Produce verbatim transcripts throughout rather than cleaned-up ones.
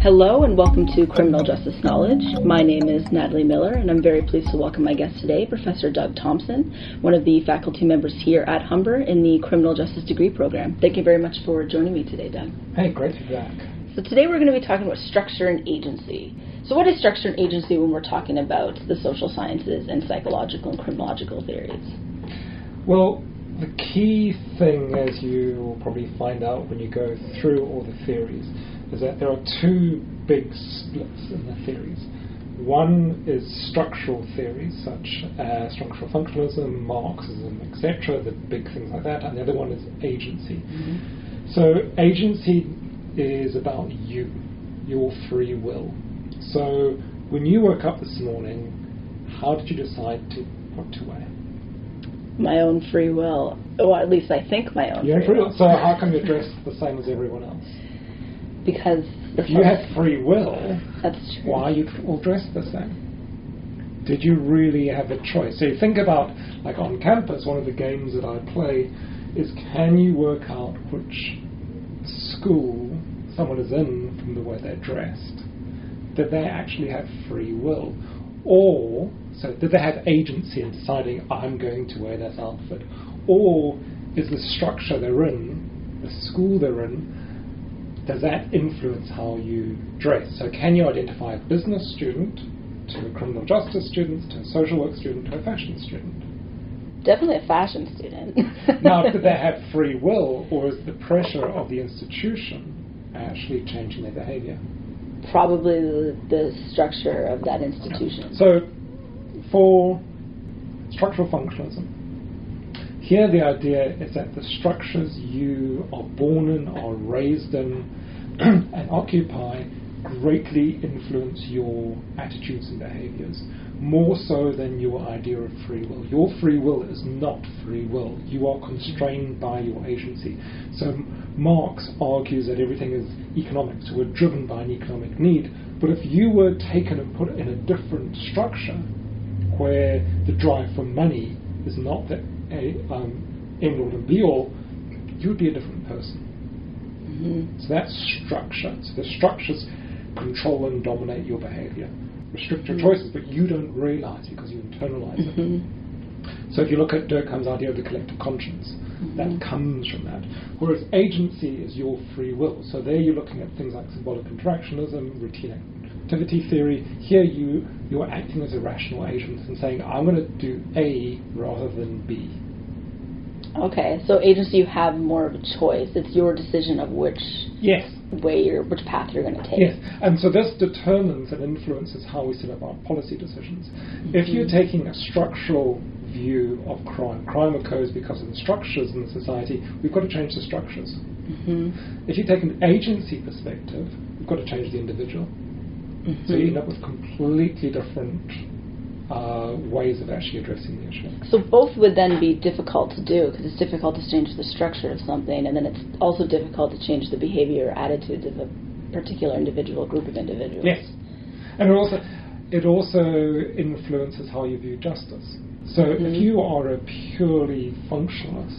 Hello and welcome to Criminal Justice Knowledge. My name is Natalie Miller and I'm very pleased to welcome my guest today, Professor Doug Thompson, one of the faculty members here at Humber in the Criminal Justice Degree Program. Thank you very much for joining me today, Doug. Hey, great to be back. So today we're going to be talking about structure and agency. So what is structure and agency when we're talking about the social sciences and psychological and criminological theories? Well, the key thing, as you will probably find out when you go through all the theories, is that there are two big splits in the theories. One is structural theories, such as structural functionalism, Marxism, et cetera, the big things like that, and the other one is agency. Mm-hmm. So agency is about you, your free will. So when you woke up this morning, how did you decide to what to wear? My own free will. Or at least I think my own Your free, free will. will. So how come you're dressed the same as everyone else? Because if you have free will, that's true. Why are you all dressed the same? Did you really have a choice? So you think about, like on campus, one of the games that I play is, can you work out which school someone is in from the way they're dressed? Did they actually have free will? Or, so did they have agency in deciding, I'm going to wear this outfit? Or is the structure they're in, the school they're in, does that influence how you dress? So can you identify a business student to a criminal justice student, to a social work student, to a fashion student? Definitely a fashion student. Now, did they have free will, or is the pressure of the institution actually changing their behavior? Probably the, the structure of that institution. So, for structural functionalism, here the idea is that the structures you are born in, are raised in, and occupy greatly influence your attitudes and behaviors, more so than your idea of free will. Your free will is not free will. You are constrained by your agency. So Marx argues that everything is economic, so we're driven by an economic need. But if you were taken and put in a different structure, where the drive for money is not the a, um, end all and be all, you would be a different person. Mm-hmm. So that's structure. So the structures control and dominate your behavior, restrict your mm-hmm. choices, but you don't realize it because you internalize mm-hmm. it. So if you look at Durkheim's idea of the collective conscience, mm-hmm. that comes from that. Whereas agency is your free will. So there you're looking at things like symbolic interactionism, routine activity theory. Here you, you're acting as a rational agent and saying, I'm going to do A rather than B. Okay, so agency, you have more of a choice. It's your decision of which yes. way you're, which path you're going to take. Yes, and so this determines and influences how we set up our policy decisions. Mm-hmm. If you're taking a structural view of crime, crime occurs because of the structures in the society, we've got to change the structures. Mm-hmm. If you take an agency perspective, we've got to change the individual. Mm-hmm. So you end up with completely different uh, ways of actually addressing the issue. So both would then be difficult to do, because it's difficult to change the structure of something, and then it's also difficult to change the behavior or attitudes of a particular individual, group of individuals. Yes. And it also, it also influences how you view justice. So mm-hmm. if you are a purely functionalist,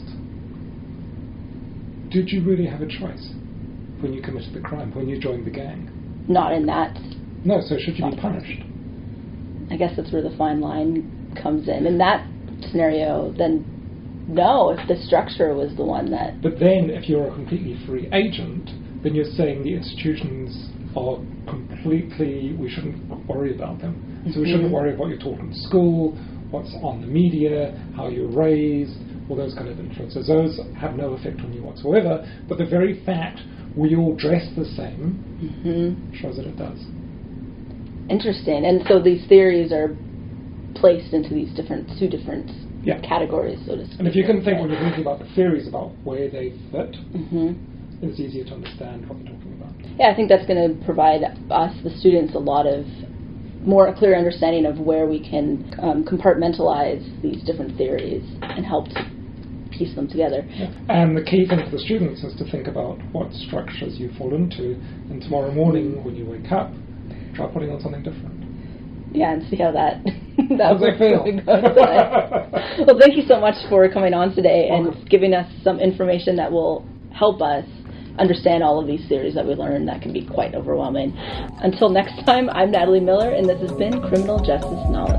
did you really have a choice when you committed the crime, when you joined the gang? Not in that. No, so should you be punished? I guess that's where the fine line comes in. In that scenario, then no, if the structure was the one that... But then, if you're a completely free agent, then you're saying the institutions are completely... we shouldn't worry about them. Mm-hmm. So we shouldn't worry about what you're taught in school, what's on the media, how you're raised, all those kind of influences. Those have no effect on you whatsoever, but the very fact we all dress the same mm-hmm. shows that it does. Interesting. And so these theories are placed into these different, two different yeah. categories, so to speak. And if you can think, when you're thinking about the theories, about where they fit, mm-hmm. it's easier to understand what you're talking about. Yeah, I think that's going to provide us, the students, a lot of more a clear understanding of where we can um, compartmentalize these different theories and help to piece them together. Yeah. And the key thing for the students is to think about what structures you fall into, and tomorrow morning when you wake up, try putting on something different. Yeah, and see how that that How's it feel? Well, thank you so much for coming on today and giving us some information that will help us understand all of these theories that we learn, that can be quite overwhelming. Until next time, I'm Natalie Miller, and this has been Criminal Justice Knowledge.